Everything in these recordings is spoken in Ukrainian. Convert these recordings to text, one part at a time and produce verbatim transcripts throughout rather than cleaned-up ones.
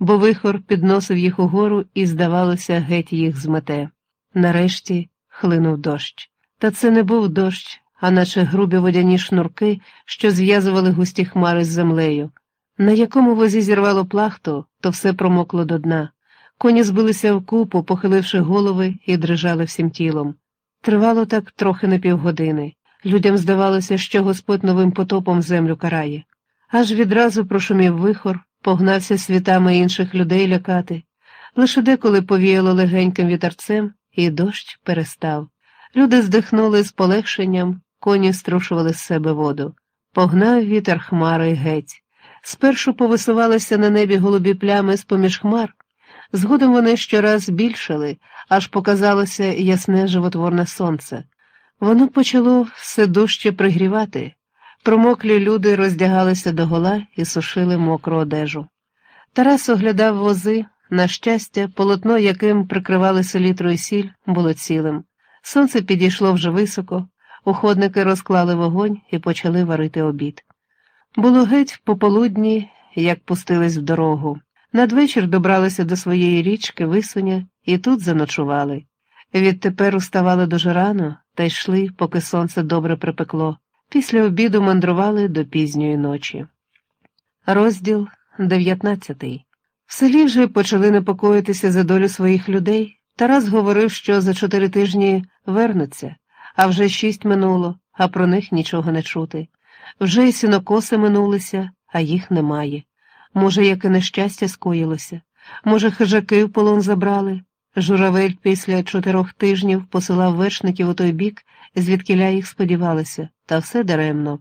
бо вихор підносив їх угору і, здавалося, геть їх змете. Нарешті хлинув дощ. Та це не був дощ, а наче грубі водяні шнурки, що зв'язували густі хмари з землею. На якому возі зірвало плахту, то все промокло до дна. Коні збилися вкупу, похиливши голови, і дрижали всім тілом. Тривало так трохи на півгодини. Людям здавалося, що Господь новим потопом землю карає. Аж відразу прошумів вихор, погнався світами інших людей лякати. Лише деколи повіяло легеньким вітерцем, і дощ перестав. Люди здихнули з полегшенням, коні струшували з себе воду. Погнав вітер хмари геть. Спершу повисувалися на небі голубі плями з-поміж хмар, згодом вони щораз більшали, аж показалося ясне животворне сонце. Воно почало все дужче пригрівати. Промоклі люди роздягалися догола і сушили мокру одежу. Тарас оглядав вози. На щастя, полотно, яким прикривали селітру і сіль, було цілим. Сонце підійшло вже високо, уходники розклали вогонь і почали варити обід. Було геть пополудні, як пустились в дорогу. Надвечір добралися до своєї річки Висуня і тут заночували. Відтепер уставали дуже рано та йшли, поки сонце добре припекло. Після обіду мандрували до пізньої ночі. Розділ дев'ятнадцятий. В селі вже почали непокоїтися за долю своїх людей. Тарас говорив, що за чотири тижні вернуться, а вже шість минуло, а про них нічого не чути. Вже й сінокоси минулися, а їх немає. Може, яке нещастя скоїлося? Може, хижаки в полон забрали? Журавель після чотирьох тижнів посилав вершників у той бік, звідкіля їх сподівалися, та все даремно.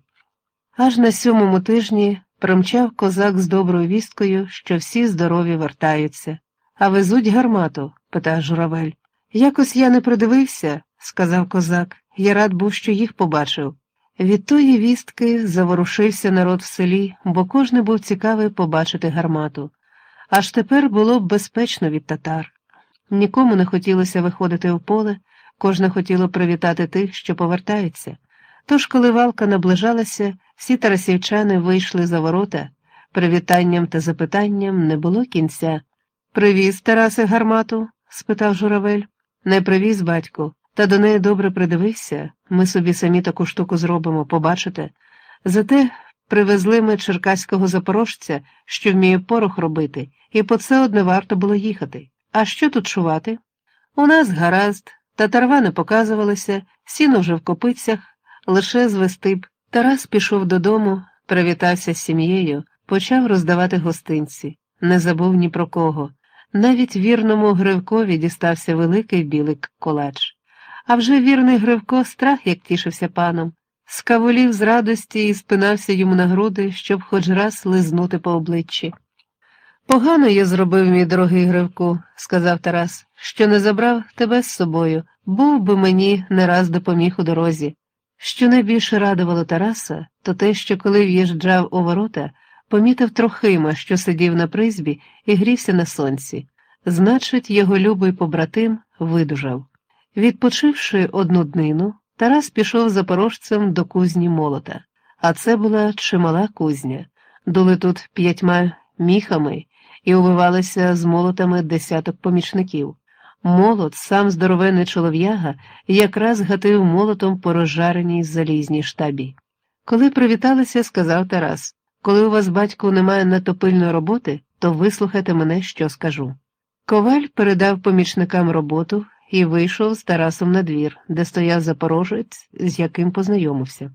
Аж на сьомому тижні примчав козак з доброю вісткою, що всі здорові вертаються. «А везуть гармату?» – питав Журавель. «Якось я не придивився», – сказав козак. «Я рад був, що їх побачив». Від тої вістки заворушився народ в селі, бо кожний був цікавий побачити гармату. Аж тепер було б безпечно від татар. Нікому не хотілося виходити в поле, кожне хотіло привітати тих, що повертаються. Тож, коли валка наближалася, всі тарасівчани вийшли за ворота. Привітанням та запитанням не було кінця. «Привіз, Тарасе, гармату?» – спитав Журавель. «Не привіз, батьку, та до неї добре придивився. Ми собі самі таку штуку зробимо, побачите. Зате привезли ми черкаського запорожця, що вміє порох робити, і по це одне варто було їхати. А що тут чувати? У нас гаразд, татарва не показувалися, сіно вже в копицях, лише звести б». Тарас пішов додому, привітався з сім'єю, почав роздавати гостинці. Не забув ні про кого. Навіть вірному Гривкові дістався великий білий колач. А вже вірний Гривко страх як тішився паном. Скавулів з радості і спинався йому на груди, щоб хоч раз лизнути по обличчі. «Погано я зробив, мій дорогий Гривку», – сказав Тарас, – «що не забрав тебе з собою, був би мені не раз допоміг у дорозі». Що найбільше радувало Тараса, то те, що коли в'їжджав у ворота, помітив Трохима, що сидів на призбі і грівся на сонці. Значить, його любий побратим видужав. Відпочивши одну днину, Тарас пішов запорожцем до кузні молота. А це була чимала кузня. Дули тут п'ятьма міхами і увивалися з молотами десяток помічників. Молот, сам здоровенний чолов'яга, якраз гатив молотом по розжареній залізній штабі. Коли привіталися, сказав Тарас: «Коли у вас, батьку, немає надто пильної роботи, то вислухайте мене, що скажу». Коваль передав помічникам роботу і вийшов з Тарасом на двір, де стояв запорожець, з яким познайомився.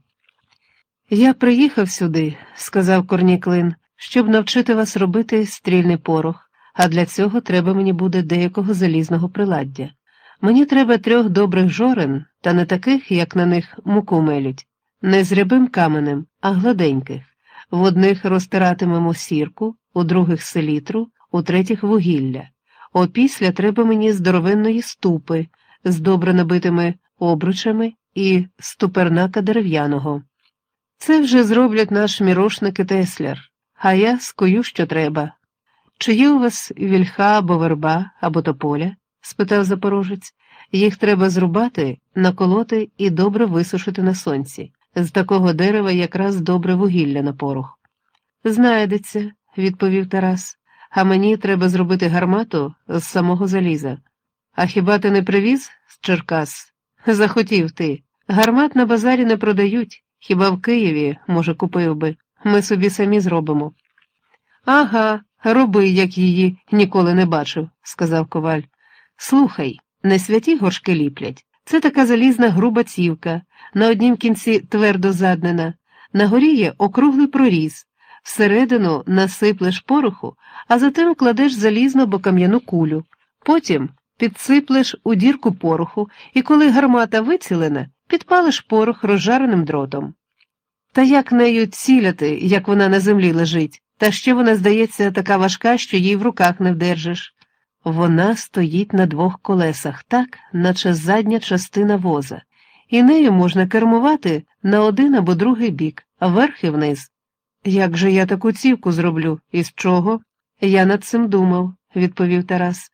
«Я приїхав сюди», – сказав Корній Клин, – «щоб навчити вас робити стрільний порох. А для цього треба мені буде деякого залізного приладдя. Мені треба трьох добрих жорен, та не таких, як на них муку мелють, не з рябим каменем, а гладеньких. В одних розтиратимемо сірку, у других селітру, у третіх вугілля. Опісля треба мені здоровенної ступи з добре набитими обручами і ступернака дерев'яного. Це вже зроблять наш мірошник і тесляр, а я скую, що треба». «Чи є у вас вільха або верба, або тополя?» – спитав запорожець. «Їх треба зрубати, наколоти і добре висушити на сонці. З такого дерева якраз добре вугілля на порох». «Знайдеться», – відповів Тарас. а мені треба зробити гармату з самого заліза. А хіба ти не привіз з Черкас? Захотів ти. Гармат на базарі не продають, хіба в Києві, може, купив би. Ми собі самі зробимо. Ага, роби, як її ніколи не бачив, сказав коваль. Слухай, не святі горшки ліплять. Це така залізна груба цівка, на однім кінці твердо заднена, на горі є округлий проріз, всередину насиплеш пороху, а затим кладеш залізну або кам'яну кулю. Потім підсиплеш у дірку пороху, і коли гармата вицілена, підпалиш порох розжареним дротом. Та як нею ціляти, як вона на землі лежить? Та ще вона, здається, така важка, що її в руках не вдержиш. Вона стоїть на двох колесах, так, наче задня частина воза, і нею можна кермувати на один або другий бік, а вверх і вниз. Як же я таку цівку зроблю? Із чого? Я над цим думав, відповів Тарас.